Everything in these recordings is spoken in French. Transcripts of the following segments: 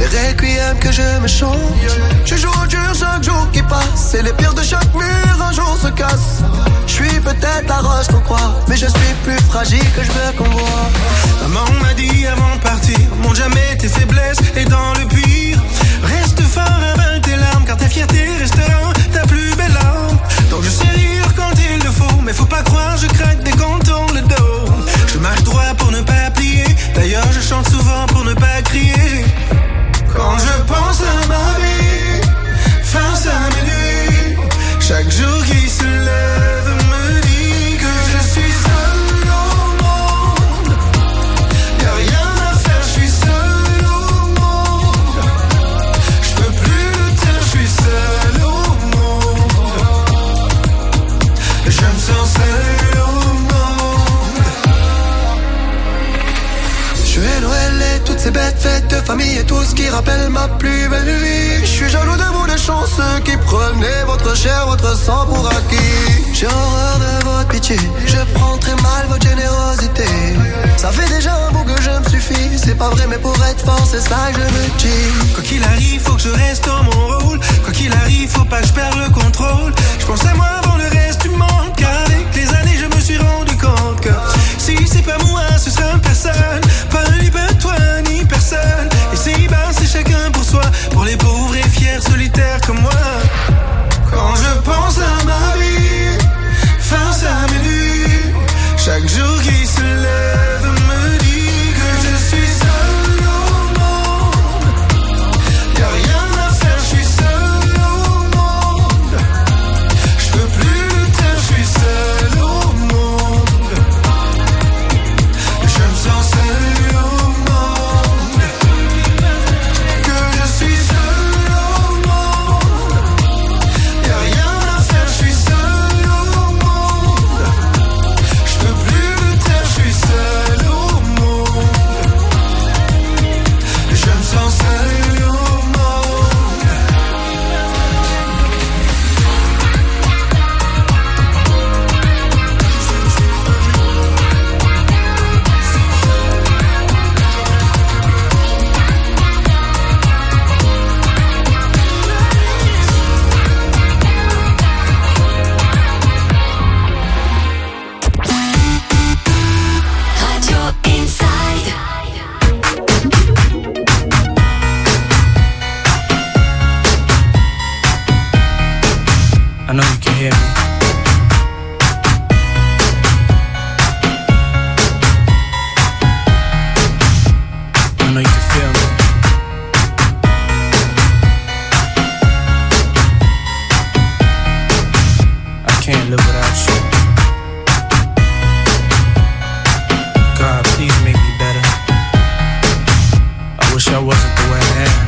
les requiem que je me chante. Je joue au dur chaque jour qui passe, et les pires de chaque mur un jour se cassent. Je suis peut-être la roche qu'on croit, mais je suis plus fragile que je veux qu'on voit. Maman m'a dit avant de partir, montre jamais tes faiblesses, et dans le pire, reste fort, avale tes larmes, car ta fierté restera ta plus belle arme. Donc je sais rire quand il le faut, mais faut pas croire, je craque dès qu'on tourne le dos. Je marche droit pour ne pas plier, d'ailleurs je chante souvent pour ne pas crier. Quand je pense à ma vie, face à mes nuits, chaque jour qui se lève me dit que je suis seul au monde. Y'a rien à faire, je suis seul au monde. Je peux plus le taire, je suis seul au monde. Je me sens seul au monde. Je vais Noël et toutes ces bêtes fêtes de famille et tout ce qui rappelle ma plus belle vie. Je suis jaloux de vous les chanceux qui prenez votre chair, votre sang pour acquis. J'ai horreur de votre pitié, je prends très mal votre générosité. Ça fait déjà un bout que je me suffis, c'est pas vrai mais pour être fort c'est ça que je me dis. Quoi qu'il arrive faut que je reste dans mon rôle, quoi qu'il arrive faut pas que je perde le contrôle. Je pense à moi avant le reste du monde, car avec les années je me suis rendu compte que si c'est pas moi ce sera personne, pas lui, pas toi ni personne. Et si ben c'est chacun pour soi, pour les pauvres et fiers solitaires comme moi. Quand je pense à ma vie, face à mes nuits, chaque jour qui se lève me dit que je suis seul au monde. Y'a rien à faire, je suis seul au monde. Je peux plus le taire, je suis seul au monde. Je me sens seul au monde. Que je suis seul au monde. Y'a rien à faire, je suis seul au monde. Je peux plus le taire, je suis seul au monde. Je me sens seul au monde. Radio Inside. I know you can hear me. I know you can feel me. I can't live without you. God, please make me better. I wish I wasn't the way I am.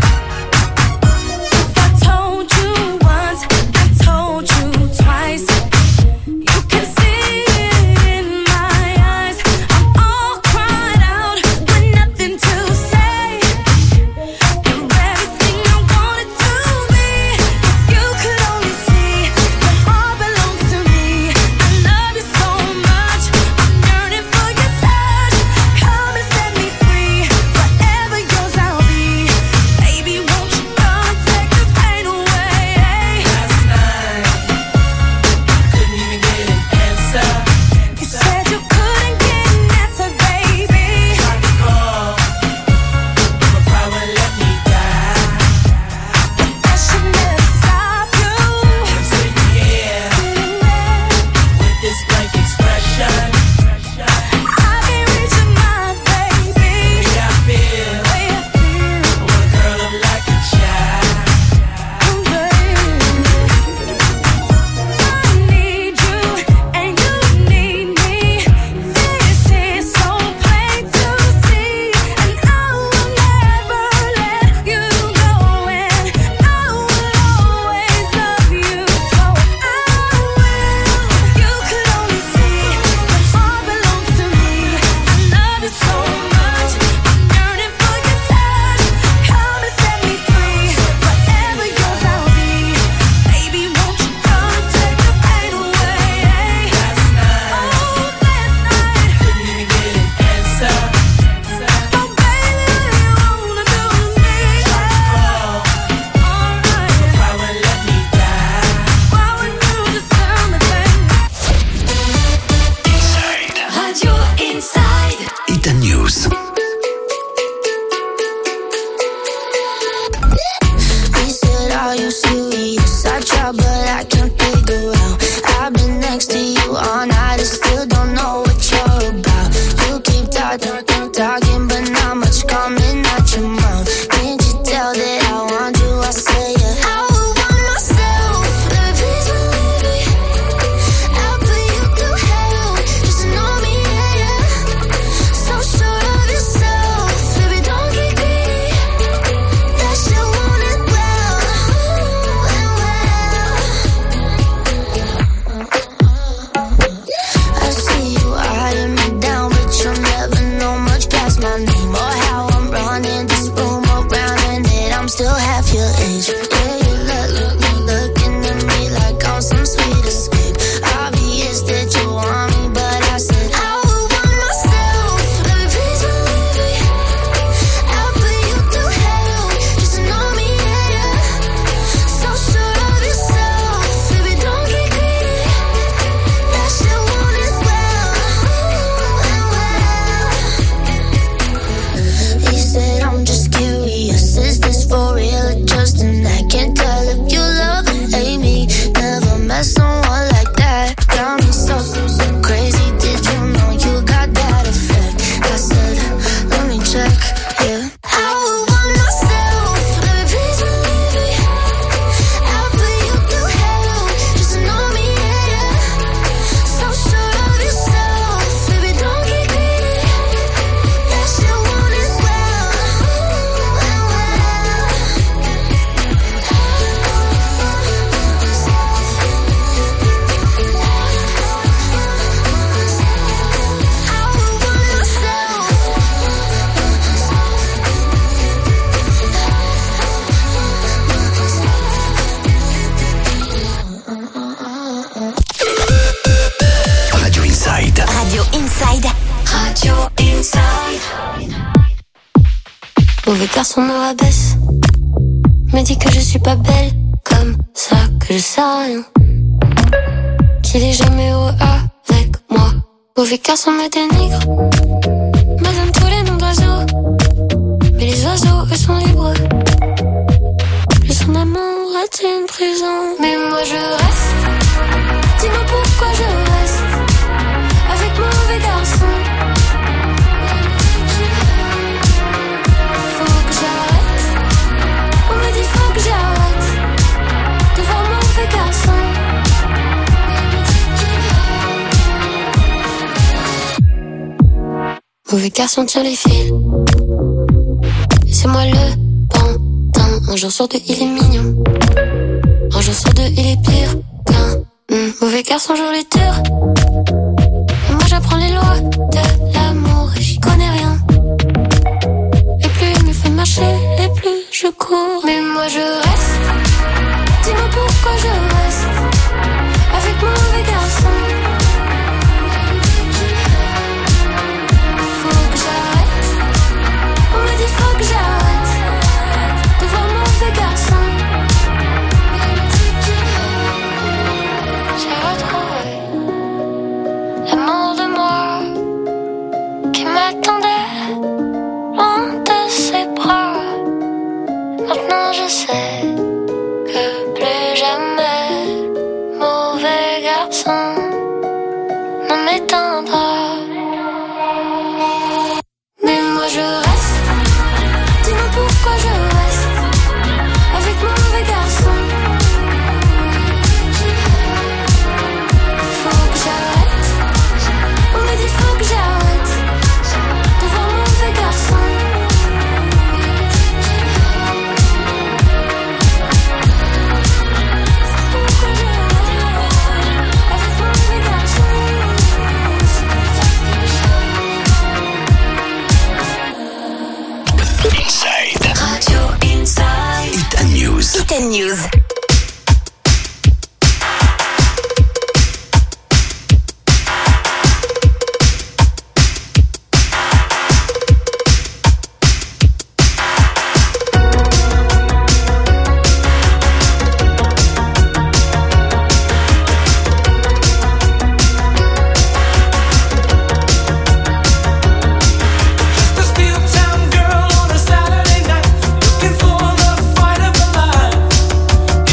I told you once, I told you twice. You can see it in my eyes. I'm all cried out with nothing to say. You're everything I wanted to be. If you could only see, your heart belongs to me. I love you so much, I'm yearning for your touch. Come and set me free, forever yours I'll be. Baby, Mauvais garçon me rabaisse, me dit que je suis pas belle, comme ça que je sers à rien, qu'il est jamais heureux avec moi. Mauvais garçon me dénigre, me donne tous les noms d'oiseaux, mais les oiseaux eux sont libres. Plus son amour est une prison, mais moi je reste. Dis-moi pourquoi je reste avec mon mauvais garçon. Faut que j'arrête, on me dit faut que j'arrête de voir mon mauvais garçon. Mauvais garçon tire les fils, et c'est moi le pantin. Un jour sur deux il est mignon, un jour sur deux il est pire qu'un mauvais garçon joue les tours. Et moi j'apprends les lois de l'amour et j'y connais rien. Et plus il me fait marcher, et plus je cours. Mais moi je reste. Dis-moi pourquoi je reste avec mon mauvais garçon. Faut que j'arrête, on me dit faut que j'arrête de voir mon mauvais garçon. J'ai retrouvé l'amour de moi qui m'attendait loin de ses bras. Maintenant je sais que plus jamais mauvais garçon ne m'éteindra. Mais moi je reste. Dis-moi pourquoi je reste avec mon mauvais garçon. Faut que j'arrête, on me dit faut que j'arrête de voir mon mauvais garçon. Inside. Radio Inside. Hit News. Hit News. Girl on a Saturday night, looking for the fight of a life.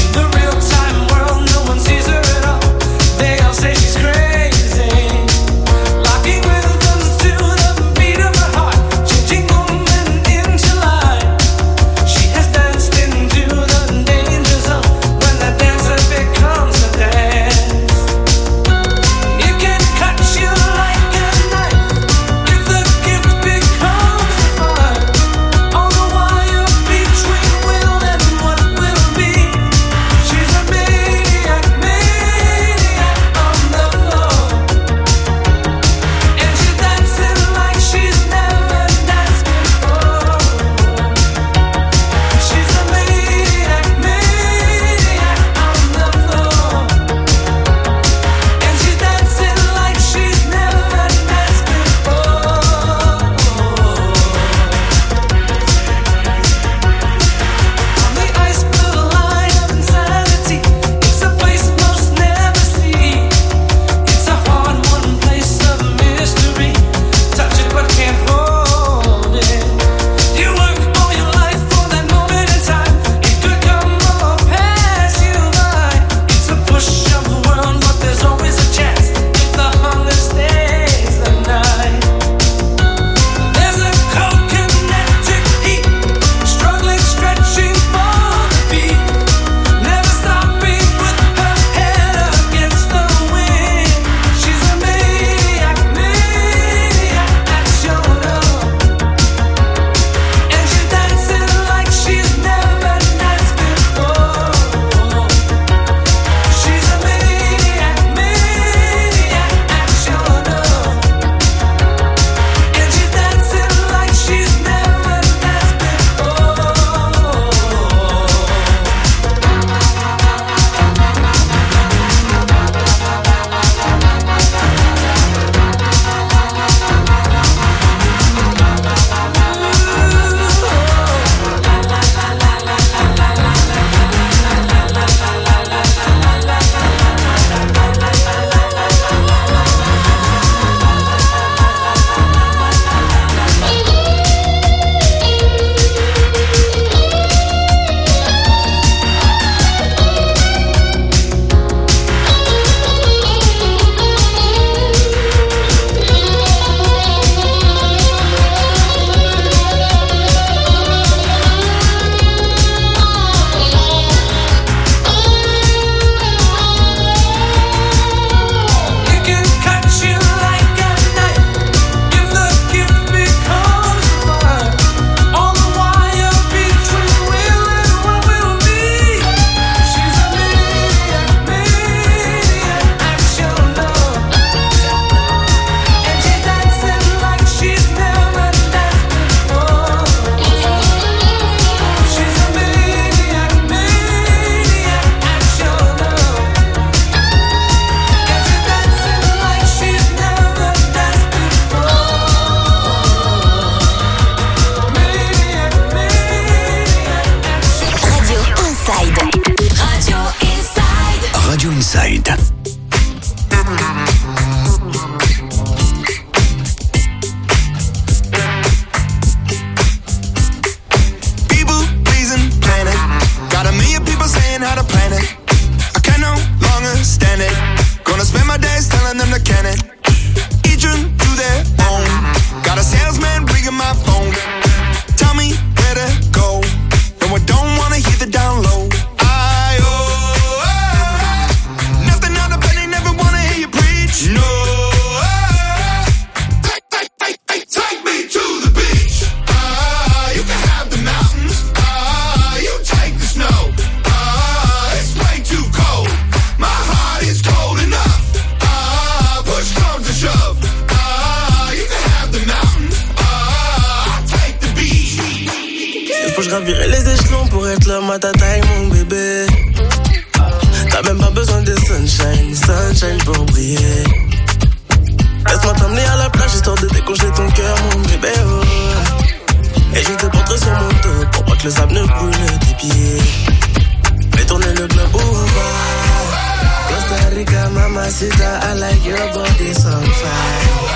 faut que je gravirais les échelons pour être l'homme à ta taille, mon bébé. T'as même pas besoin de sunshine pour briller. Laisse-moi t'emmener à la plage histoire de décongeler ton cœur, mon bébé, oh. Et je te porterai sur mon dos pour pas que le sable ne brûle tes pieds. Fais tourner le globe over. Costa Rica, mamacita, I like your body's on fire.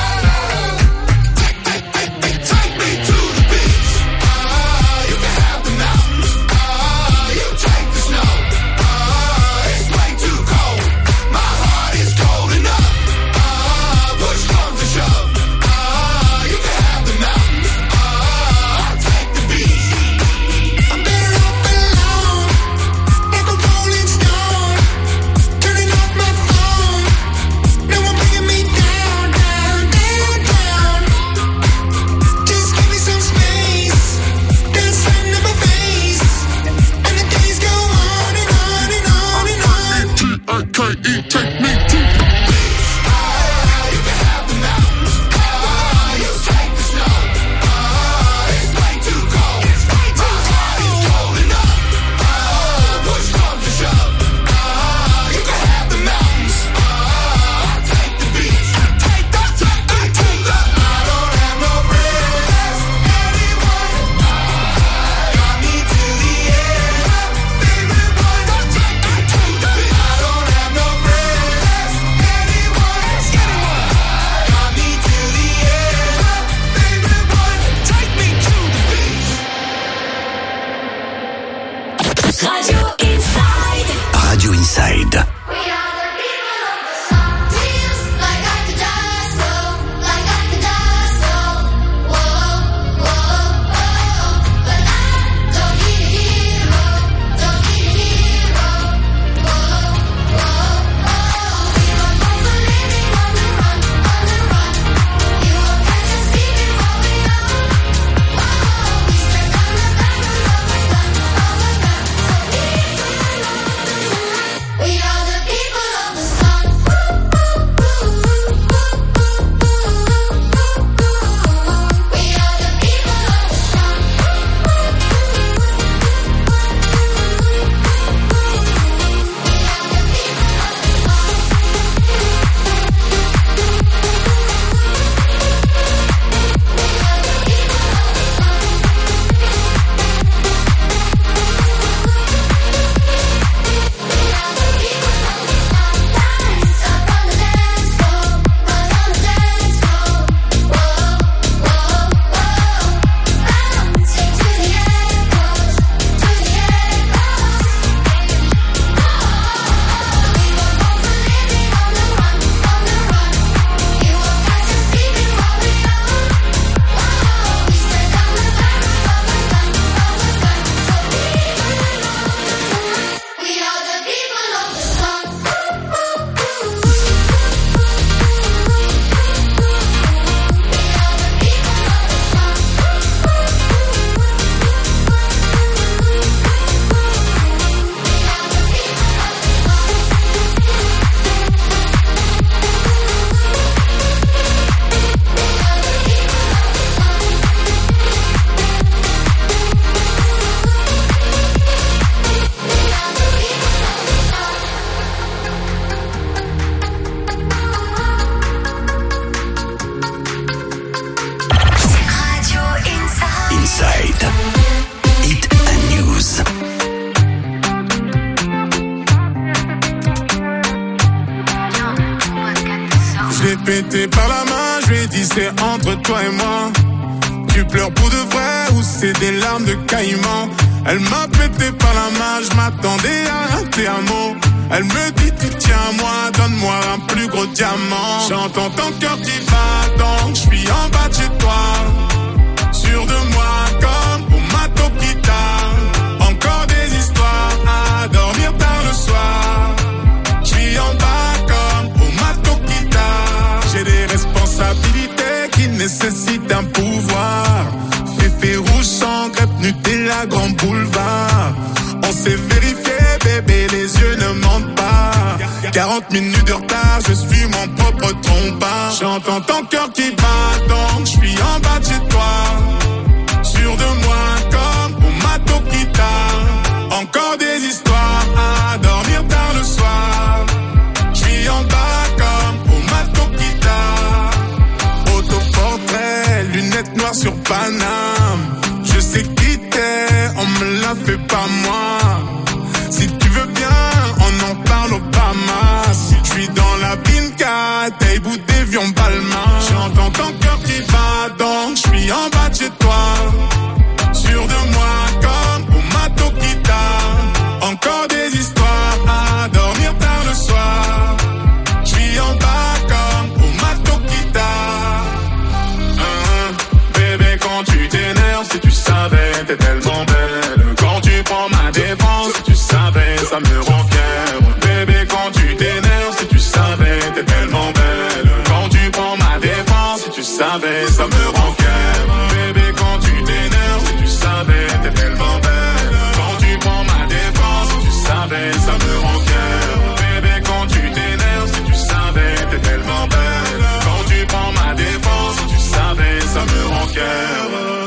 Take me to Radio Inside. Pété par la main, je lui ai dit c'est entre toi et moi. Tu pleures pour de vrai ou c'est des larmes de caïman? Elle m'a pété par la main, je m'attendais à un te amo. Elle me dit tu tiens à moi, donne-moi un plus gros diamant. J'entends ton cœur qui bat donc je suis en bas de chez toi. Sûr de moi comme pour ma topita. Encore des histoires à dormir tard le soir. Je suis en bas comme pour ma topita. J'ai des responsabilités qui nécessitent un pouvoir. Féfé rouge sans crêpe, Nutella, grand boulevard. On s'est vérifié, bébé, les yeux ne mentent pas. 40 minutes de retard, je suis mon propre trompeur. J'entends ton cœur qui bat, donc je suis en bas de chez toi. Sûr de moi comme pour ma fais pas moi. Si tu veux bien, on en parle au Bahamas. Si je suis dans la binka, t'es bout d'évion Balma. J'entends ton cœur qui bat, donc je suis en bas de chez toi. Sûr de moi comme au Matokita. Encore des histoires à dormir tard le soir. Je suis en bas comme au Matokita. Bébé, quand tu t'énerves, si tu savais, t'es tellement belle. Quand tu prends ma défense, si tu savais, ça me rend fier. Bébé, quand tu t'énerves, si tu savais, t'es tellement belle. Quand tu prends ma défense, si tu savais, ça me rend fier. Bébé, quand tu t'énerves, si tu savais, t'es tellement belle. Quand tu prends ma défense, si tu savais, ça me rend fier. Bébé, quand tu t'énerves, si tu savais, t'es tellement belle. Quand tu prends ma défense, si tu savais, ça me rend fier.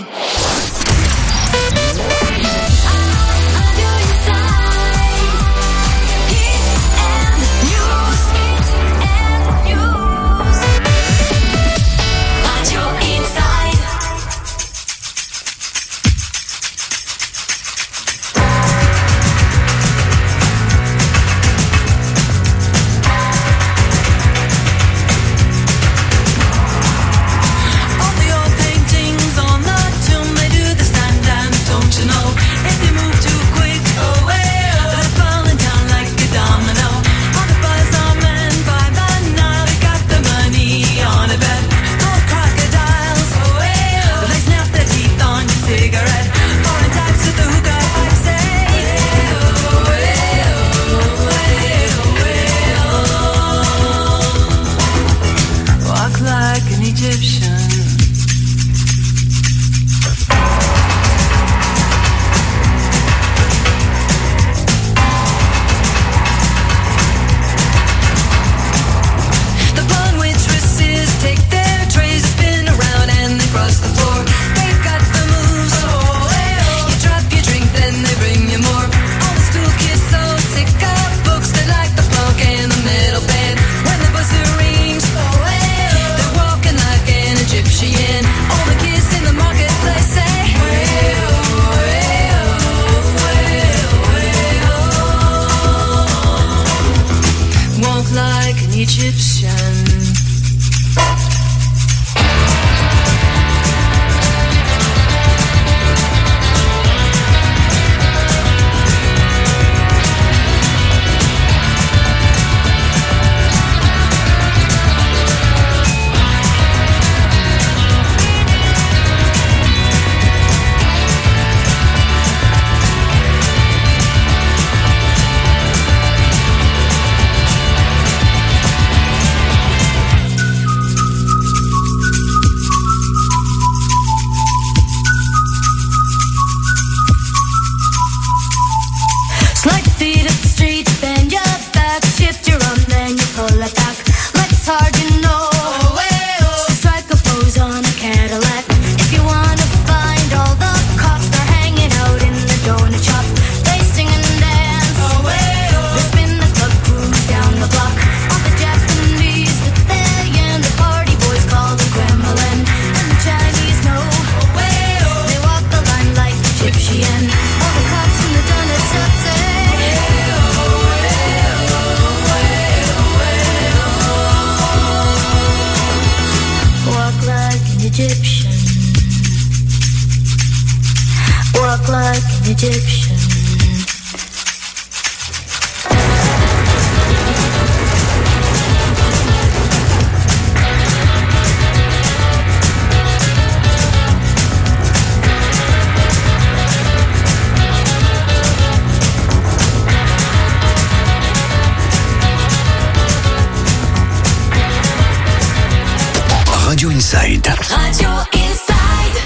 Radio Inside. Radio Inside.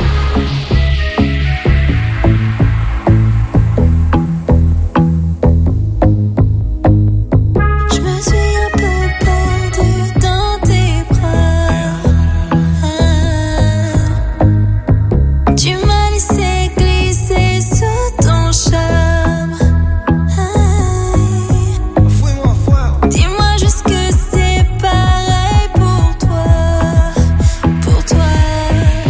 Je me suis un peu perdue dans tes bras. Tu m'as laissé glisser sous ton charme. Dis-moi juste que c'est pareil pour toi. Pour toi.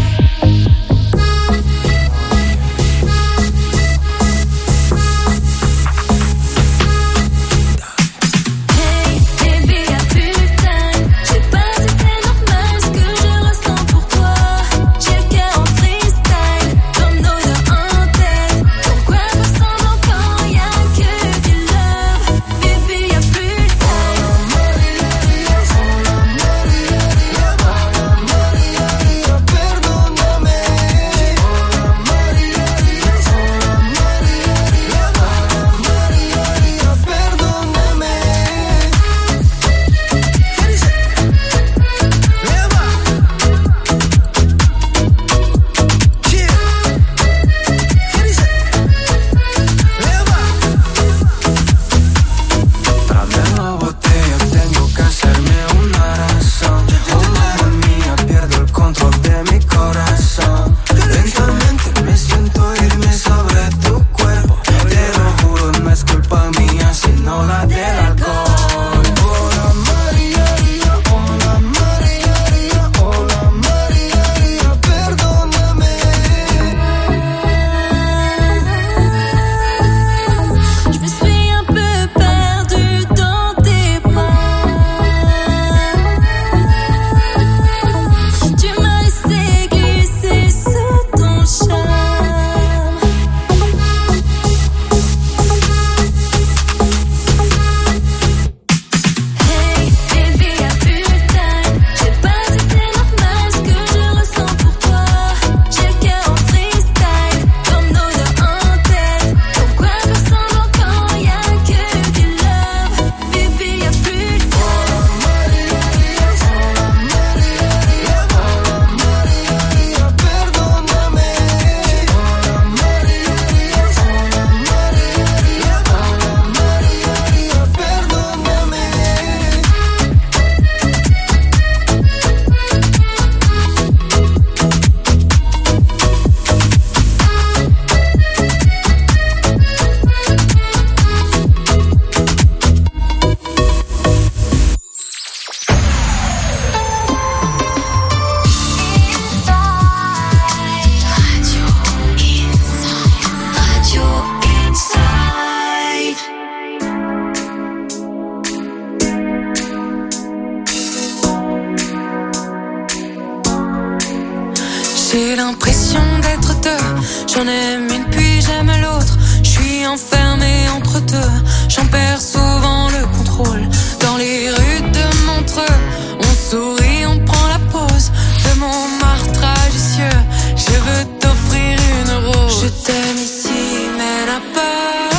J'ai l'impression d'être deux. J'en aime une puis j'aime l'autre. Je suis enfermée entre deux. J'en perds souvent le contrôle. Dans les rues de Montreux, on sourit, on prend la pause de mon martrage vicieux. Je veux t'offrir une rose. Je t'aime ici mais là-bas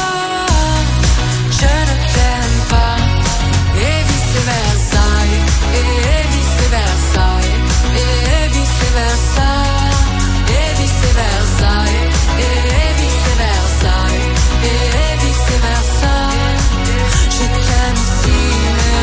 je ne t'aime pas. Et vice versa, et vice versa, et vice versa, et vice versa, et vice versa, et vice versa. Je t'aime ici mais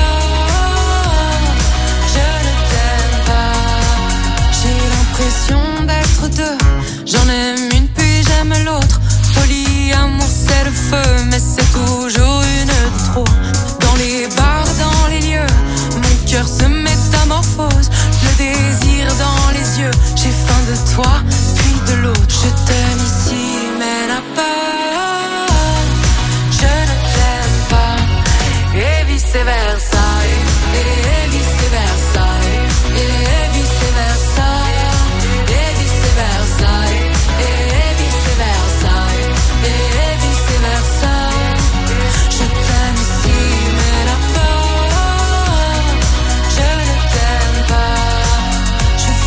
là-bas je ne t'aime pas. J'ai l'impression d'être deux. J'en aime une puis j'aime l'autre. Polyamour c'est le feu, mais c'est toujours une de trop. Dans les bars, dans les lieux, mon cœur se métamorphose. Le désir dans les yeux, j'ai faim de toi, puis de l'autre. Je t'aime ici, mais là-bas, je ne t'aime pas. Et vice versa, et vice versa, et vice versa, et vice versa, et vice versa, et vice versa. Je t'aime ici, mais là-bas, je ne t'aime pas.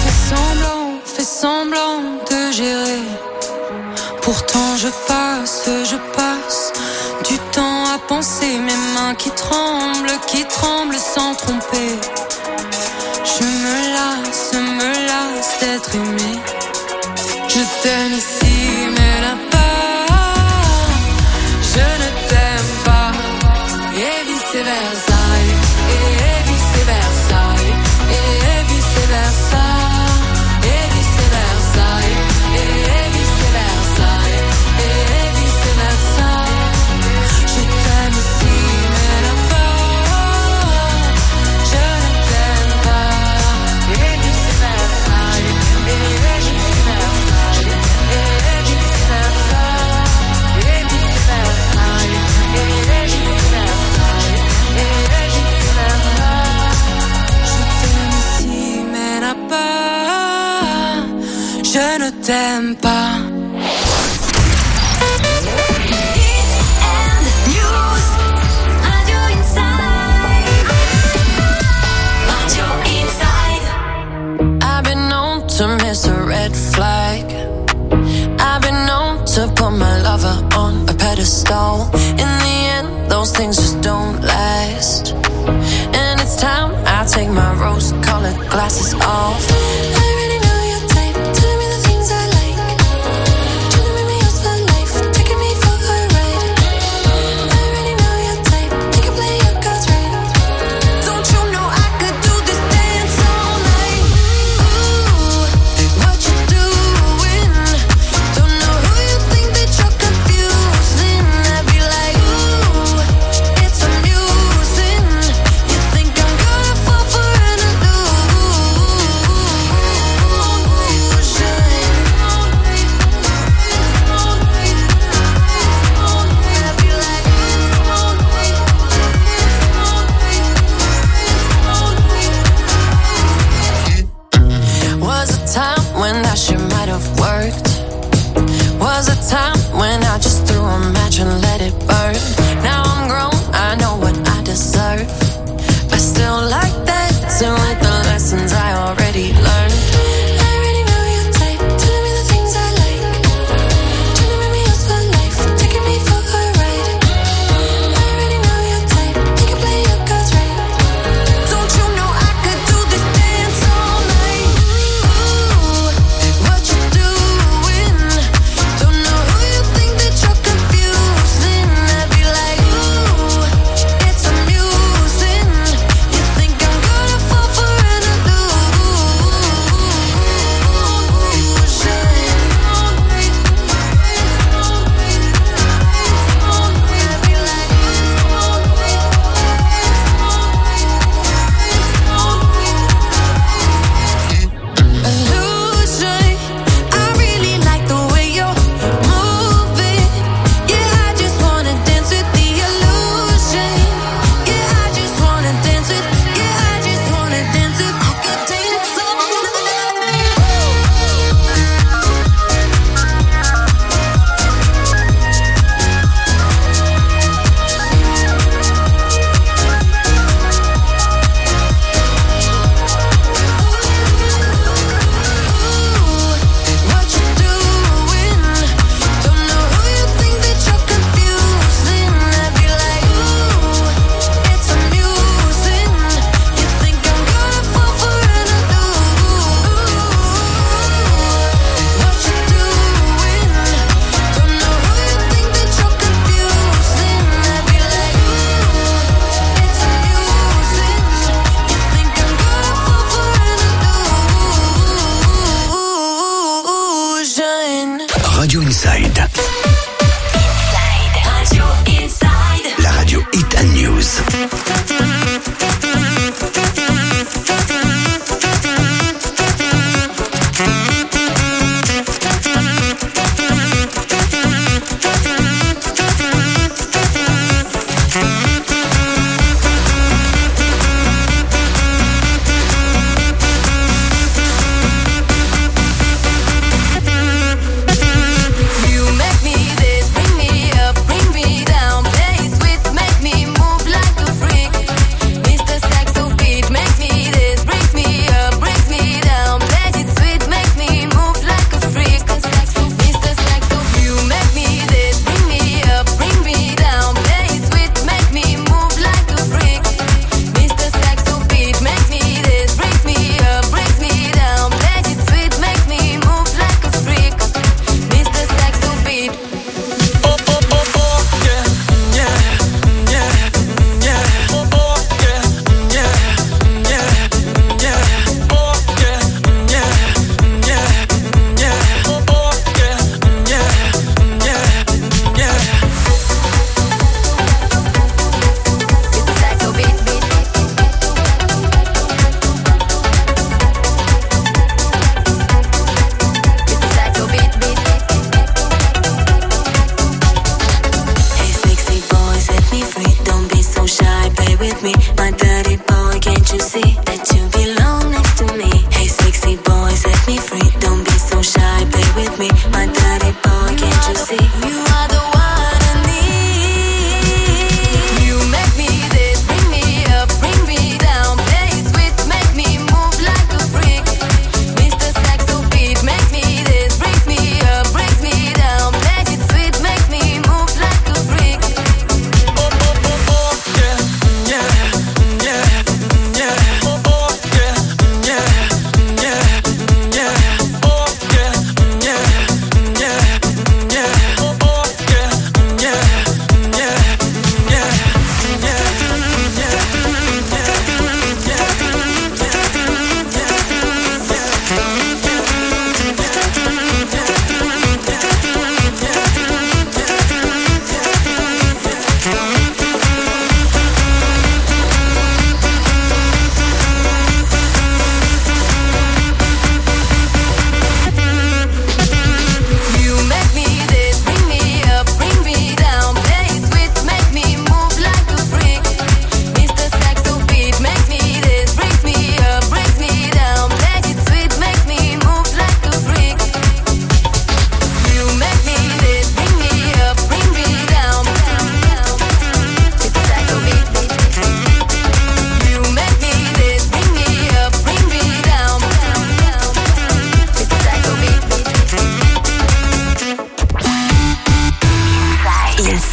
Je fais semblant de gérer. Pourtant je passe du temps à penser. Mes mains qui tremblent sans tromper. Je me lasse d'être aimé. Je t'aime ici, mais là-bas, je ne t'aime pas. Et vice versa, et vice versa, et vice versa, et vice versa, et vice versa, et vice versa. Je t'aime ici, mais là-bas, je ne t'aime pas. Et vice versa, et vice versa, et vice versa, et vice versa, et vice versa, et vice versa. Je t'aime ici, mais là-bas, je ne t'aime pas. I've been known to miss a red flag. I've been known to put my lover on a pedestal. In the end, those things just don't last. And it's time I take my rose-colored glasses off. I already know your type, telling me the things I like. Trying to make me yours for life, taking me for a ride. I already know your type, you can play your cards right. Don't you know I could do this dance all night? Ooh, what you doing? Don't know who you think that you're confusing. I'd be like, ooh, it's amusing. You think I'm gonna fall for an illusion? I'd be like, was a time when that shit might have worked. Was a time when I just threw a match and let it burn. Now I'm grown, I know what I deserve. I still like that, dancing with the lessons I already learned. I already know your type, telling me the things I like. Trying to make me yours for life, taking me for a ride. I already know your type, you can play your cards right. Don't you know I could do this dance all night? Ooh, what you doing? Don't know who you think that you're confusing. I'd be like, ooh.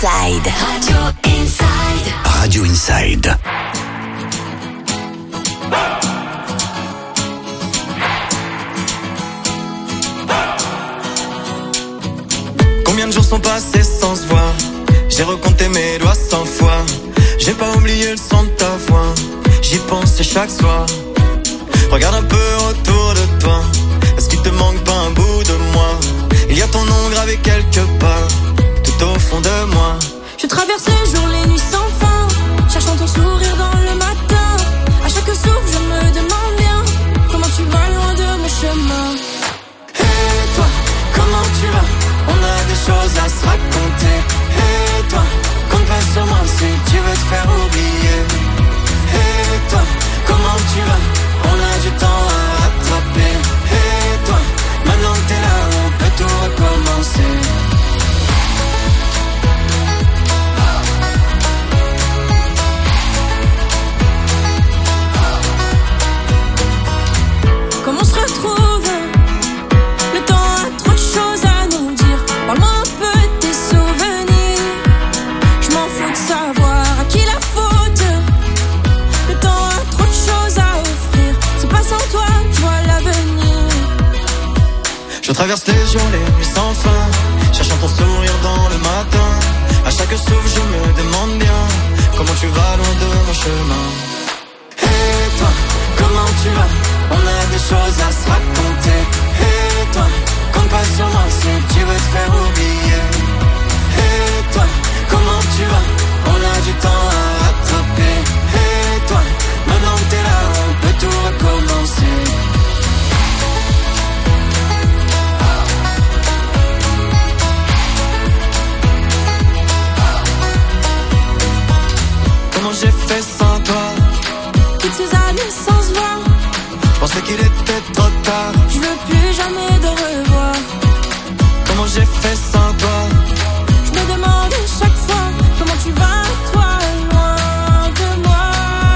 Inside. Radio Inside. Radio Inside. Combien de jours sont passés sans se voir? J'ai recompté mes doigts 100 fois. J'ai pas oublié le son de ta voix. J'y pense chaque soir. Regarde un peu autour de toi. Est-ce qu'il te manque pas un bout de moi? Il y a ton nom gravé quelque part, tout au fond de moi. Je traverse les jours, les nuits sans fin, cherchant ton sourire dans le matin. À chaque souffle, je me demande bien comment tu vas loin de mon chemin. Et toi, comment tu vas? On a des choses à se raconter. Et toi, compte pas sur moi si tu veux te faire oublier. Et toi, comment tu vas? On a du temps à rattraper. Et toi, maintenant que t'es là, on peut tout recommencer. Comme on se retrouve, le temps a trop de choses à nous dire. Parle-moi un peu de tes souvenirs. Je m'en fous de savoir à qui la faute. Le temps a trop de choses à offrir. C'est pas sans toi que je vois l'avenir. Je traverse les jours, les nuits sans fin, cherchant ton sourire dans le matin. À chaque souffle, je me demande bien comment tu vas loin de mon chemin. Et toi, comment tu vas? On a des choses à se raconter. Et toi, compte pas sur moi si tu veux te faire oublier. Et toi, comment tu vas? On a du temps à rattraper. Et toi, maintenant que t'es là, on peut tout recommencer. Comment j'ai fait sans toi? Toutes ces années sans se voir, je pensais qu'il était trop tard. je veux plus jamais te revoir. Comment j'ai fait sans toi? Je me demande chaque fois comment tu vas, toi, loin de moi.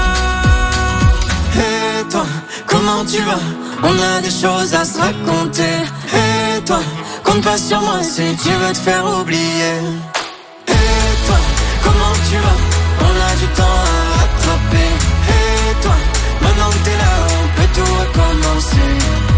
Et toi, comment tu vas? On a des choses à se raconter. Et toi, compte pas sur moi si tu veux te faire oublier. Et toi, comment tu vas? On a du temps à rattraper. Et toi, maintenant que t'es là, on peut tout recommencer.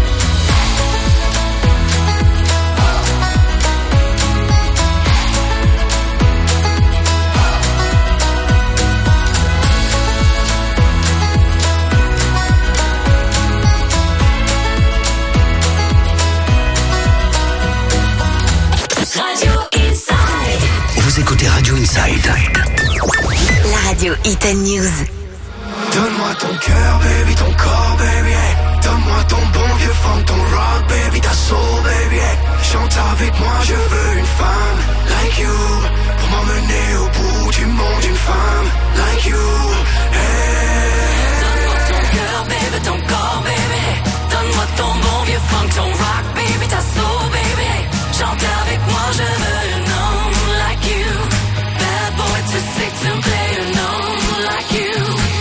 Radio Inside. Vous écoutez Radio Inside. La radio Hit News. Donne-moi ton cœur, baby, ton corps, baby, hey. Donne-moi ton bon vieux funk, ton rock, baby, ta soul, baby, hey. Chante avec moi, je veux une femme like you, pour m'emmener au bout du monde, une femme like you, hey. Donne-moi ton cœur, baby, ton corps, baby. Donne-moi ton bon vieux funk, ton rock, baby, ta soul, baby. Chante avec moi, je veux un homme like you. Bad boy to sick to play an homme like you.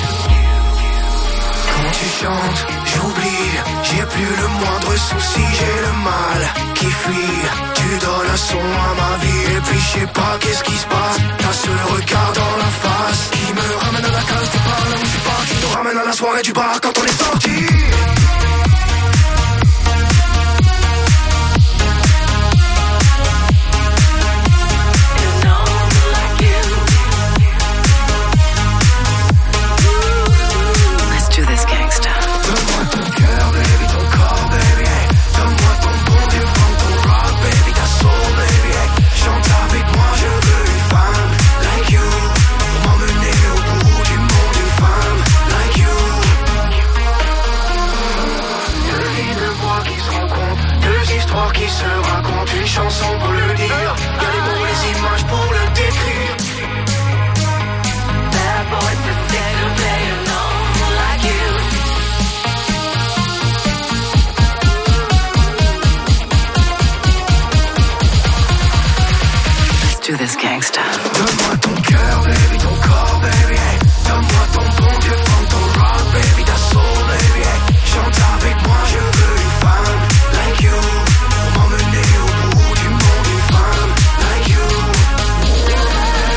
Quand tu chantes, j'oublie, j'ai plus le moindre souci, j'ai le mal qui fuit. Tu donnes un son à ma vie et puis je sais pas qu'est-ce qui se passe. T'as ce regard dans la face qui me ramène à la case départ, là où je suis pas, qui nous ramène à la soirée du bar quand on est sorti. Donne-moi ton cœur, baby, ton corps, baby, hey. Donne-moi ton bon vieux funk, ton rock, baby, ta soul, baby, hey. Chante avec moi, je veux une femme like you, pour m'emmener au bout du monde, une femme like you. Deux vies, deux voix qui se rencontrent, deux histoires qui se racontent, une chanson pour le dire, y'a les mots, les images pour le décrire. Bad boy to sick to play an homme like you. Do this gangsta. Donne-moi ton cœur, baby, ton corps, baby, hey. Donne-moi ton bon vieux funk, ton rock, baby, ta soul, baby, hey. Chante avec moi, je veux une femme like you, pour m'emmener au bout du monde, une femme like you.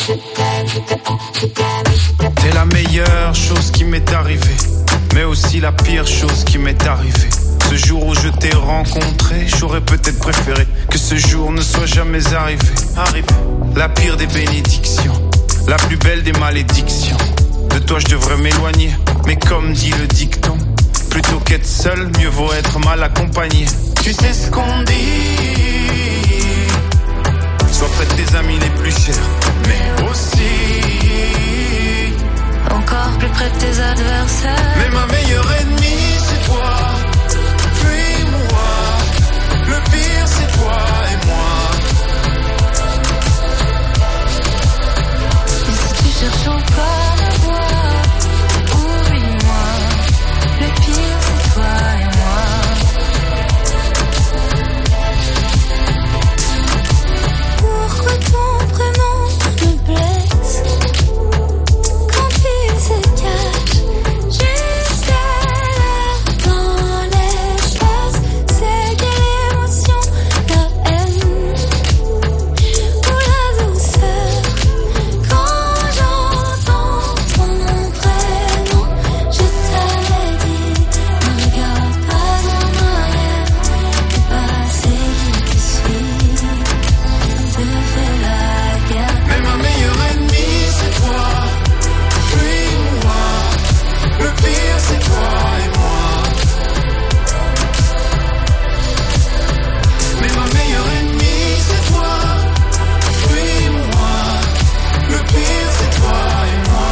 T'es la meilleure chose qui m'est arrivée, mais aussi la pire chose qui m'est arrivée. Ce jour où je t'ai rencontré, j'aurais peut-être préféré que ce jour ne soit jamais arrivé. La pire des bénédictions, la plus belle des malédictions. De toi je devrais m'éloigner, mais comme dit le dicton, plutôt qu'être seul, mieux vaut être mal accompagné. Tu sais ce qu'on dit, sois près de tes amis les plus chers, mais aussi encore plus près de tes adversaires. Mais ma meilleure ennemie c'est toi. Fuis-moi, le pire c'est toi et moi. Et si tu cherches encore la voie, oublie-moi, le pire c'est toi et moi. Pourquoi ton prénom me blesse quand il se cache juste là dans l'espace? C'est quelle émotion, la haine ou la douceur quand j'entends ton prénom? Je t'avais dit, ne regarde pas en arrière, le passé qui te suit te fait la guerre. Mais ma meilleure ennemie c'est toi. Fuis-moi, le pire c'est toi et moi. Mais ma meilleure ennemie c'est toi. Fuis-moi, le pire c'est toi et moi.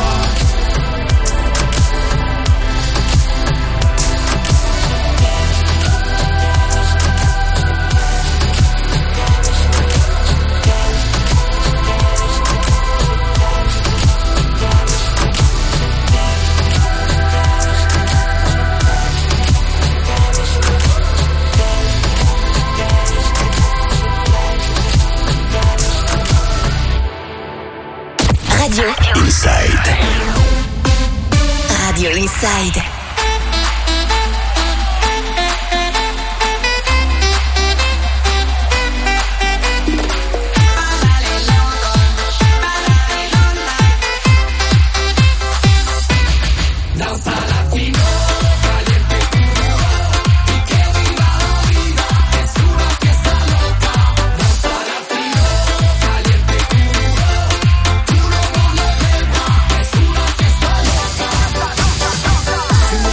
Radio Inside. Radio Inside. Tu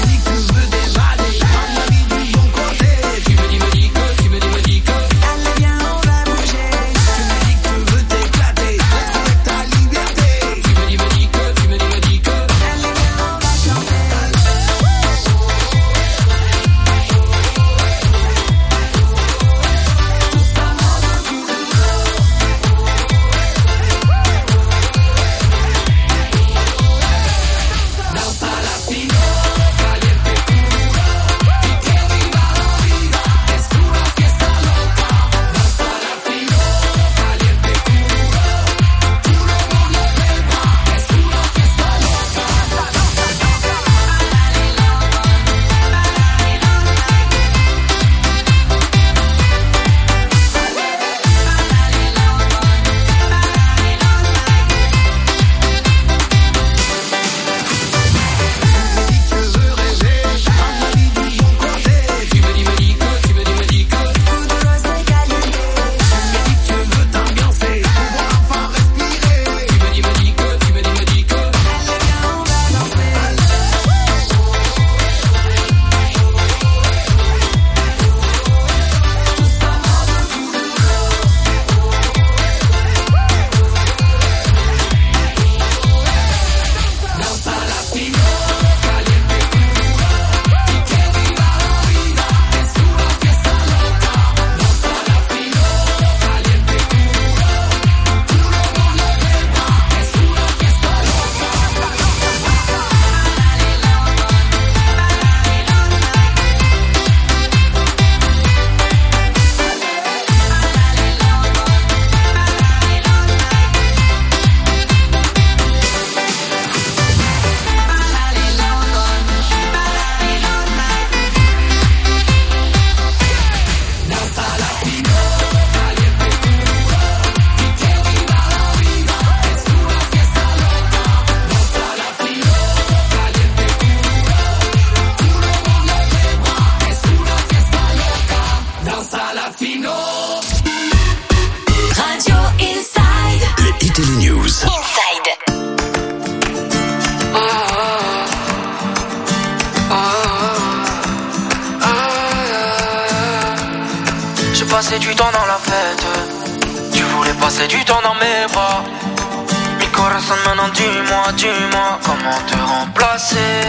passer du temps dans la fête. Tu voulais passer du temps dans mes bras. Mi corazon, maintenant dis-moi comment te remplacer.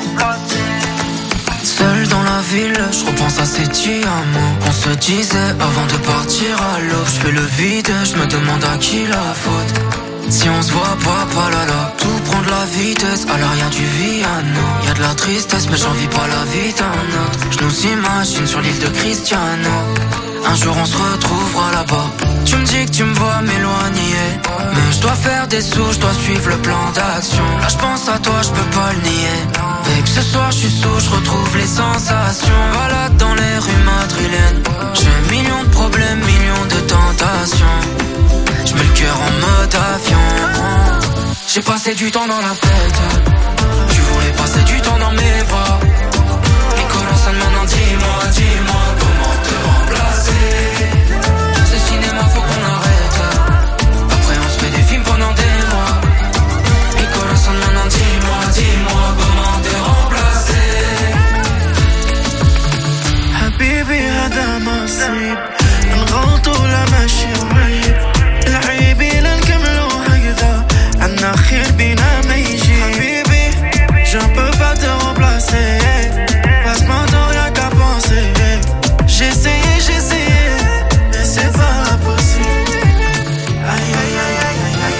Seul dans la ville, je repense à ces diamants. On se disait avant de partir à l'aube. Je fais le vide, je me demande à qui la faute. Si on se voit pas là là, tout prend de la vitesse, à l'arrière du Viano. Y'a de la tristesse mais j'en vis pas la vie d'un autre. Je nous imagine sur l'île de Cristiano. Un jour on se retrouvera là-bas. Tu me dis que tu me vois m'éloigner, mais je dois faire des sous, je dois suivre le plan d'action. Là je pense à toi, je peux pas le nier. Babe, ce soir je suis sous, je retrouve les sensations. Balade dans les rues madrilènes. J'ai millions de problèmes, millions de tentations. Je mets le cœur en mode avion. J'ai passé du temps dans la fête. Tu voulais passer du temps dans mes bras. Les corazon, maintenant dis-moi comment te remplacer. Ce cinéma faut qu'on arrête. Après on se fait des films pendant des mois. Les corazon, maintenant dis-moi comment te remplacer. Habibi hada nasib نغلطو ولا ماشي عيب العيب إلا نكملو هكذا عنا خير بينا ما يجي حبيبي je ne peux pas te remplacer passe mon temps rien qu'à penser j'ai essayé mais c'est pas possible aïe aïe aïe aïe aïe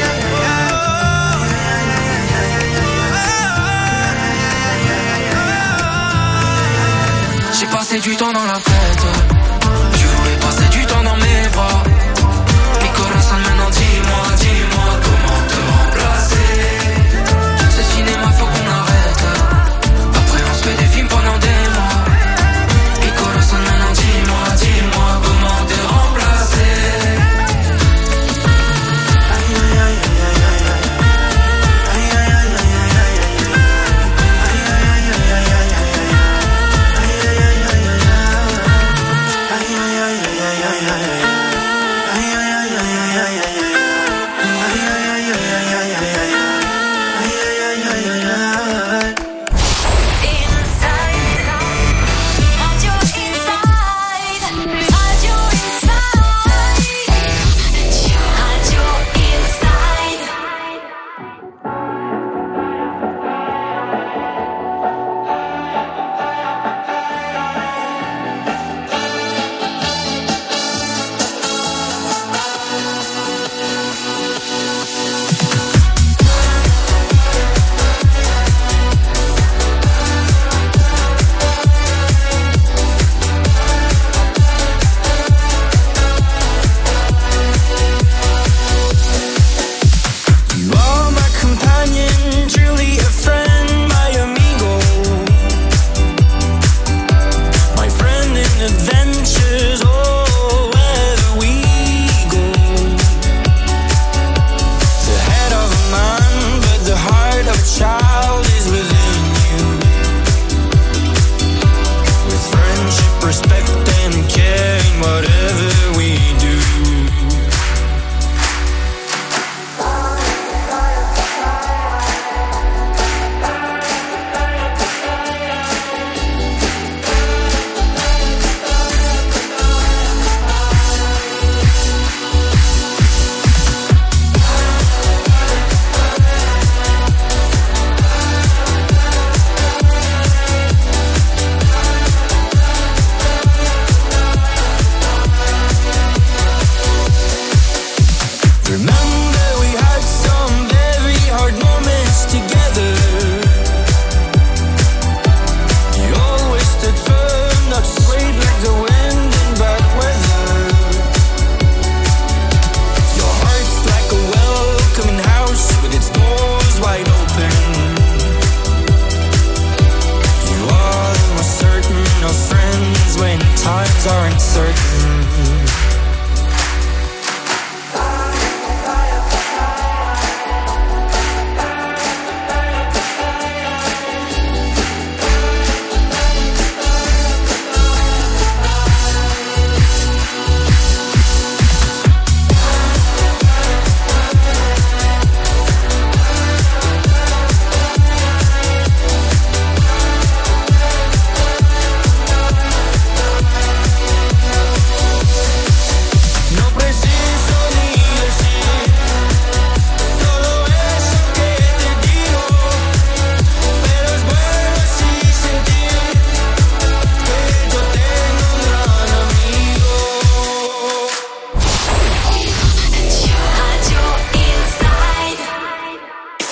aïe. J'ai passé du temps dans la fête. Tu voulais passer du temps dans mes bras. Mi corazon, maintenant dis-moi comment te remplacer. Ce cinéma faut qu'on arrête. Après on se fait des films pendant des mois. Mi corazon, maintenant dis-moi comment te remplacer. Aïe aïe aïe aïe aïe aïe. Aïe aïe aïe aïe aïe aïe. Aïe aïe aïe aïe aïe aïe. Aïe aïe aïe aïe aïe.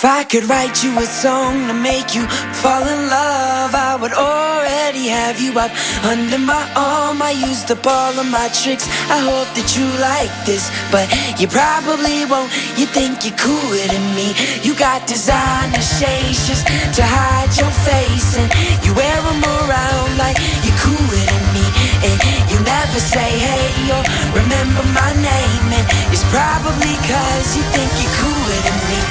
If I could write you a song to make you fall in love, I would already have you up under my arm. I used up all of my tricks, I hope that you like this, but you probably won't. You think you're cooler than me. You got designer shades just to hide your face, and you wear them around like you're cooler than me. And you never say hey or remember my name, and it's probably cause you think you're cooler than me.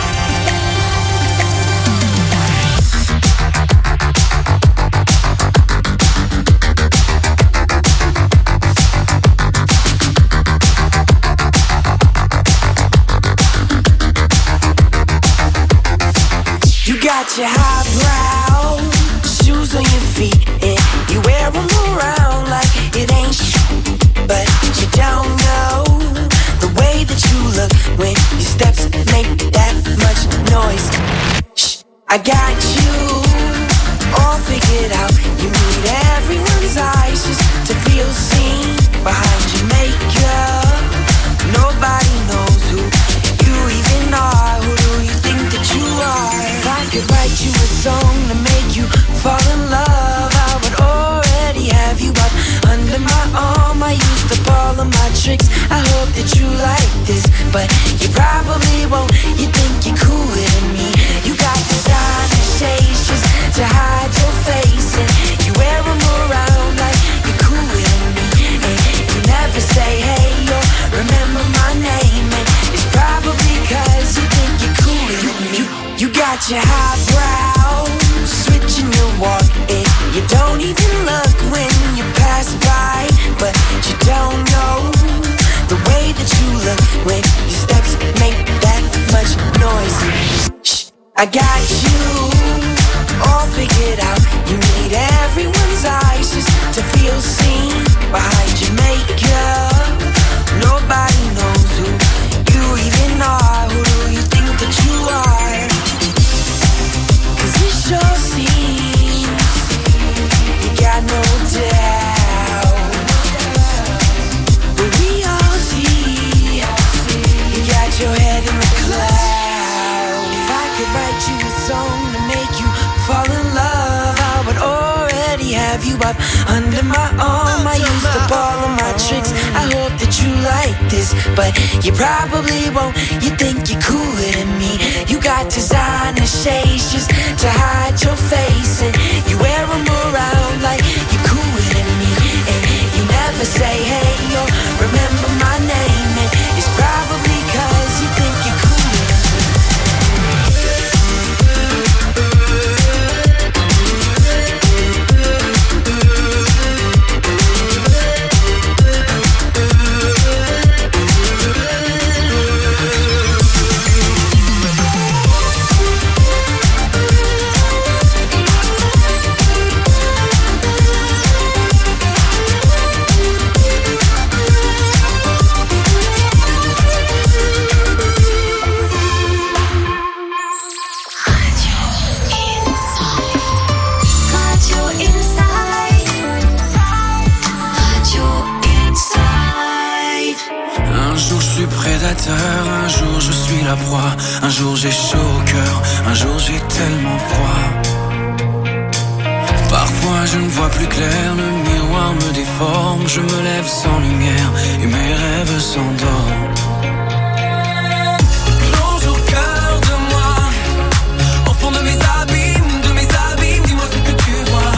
You got your highbrow shoes on your feet, and you wear them around like it ain't but you don't know the way that you look when your steps make that much noise. Shh, I got you all figured out. You need everyone's eyes just to feel seen behind your makeup. Nobody knows who you even are. Who do you think that you are? If I could write you a song to make you fall in love, I would already have you up under my arm. I used up all of my tricks, I hope that you like this, but you probably won't. You think you're cooler than me. You got designer shades just to hide your face, and you wear them around like you're cooler than me. And you never say hey or remember my name, and it's probably cause you think you're cooler than me. You got your highbrow switching your walk, and you don't even look when you pass by, but you don't know the way that you look when your steps make that much noise. Shh, I got you all figured out. You need everyone's eyes just to feel seen behind your makeup. Nobody knows who you even are. Who do you think that you are? Cause it sure seems you got no doubt, but we all see you got your head in the clouds. If I could write you a song to make you fall in love, I would already have you up under my arm. I used up all of my tricks, I hope that you like this, but you probably won't. You think you're cooler than me. You got designer shades just to hide your face, and you wear them around like you're cooler than me. And you never say hey or remember my name, and it's probably cause you think you're cooler than me. Un jour je suis la proie, un jour j'ai chaud au cœur, un jour j'ai tellement froid. Parfois je ne vois plus clair, le miroir me déforme, je me lève sans lumière et mes rêves s'endorment. Plonge au cœur de moi, au fond de mes abîmes, dis-moi ce que tu vois.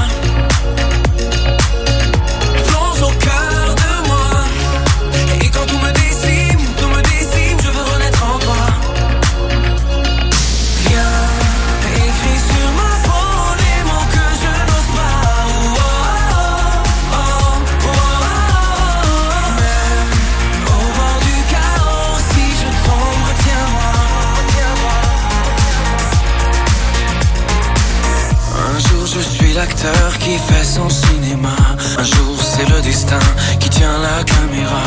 Plonge au cœur de moi, et quand tout me décime, je veux renaître en toi. Viens, écris sur ma peau les mots que je n'ose pas. Oh, oh, oh, oh, oh. Même au bord du chaos, si je tombe, retiens-moi. Un jour je suis l'acteur qui fait son cinéma. Un jour c'est le destin qui tient la caméra.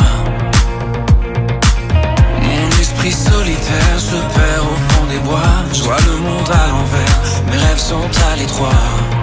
Esprit solitaire se perd au fond des bois. Je vois le monde à l'envers, mes rêves sont à l'étroit.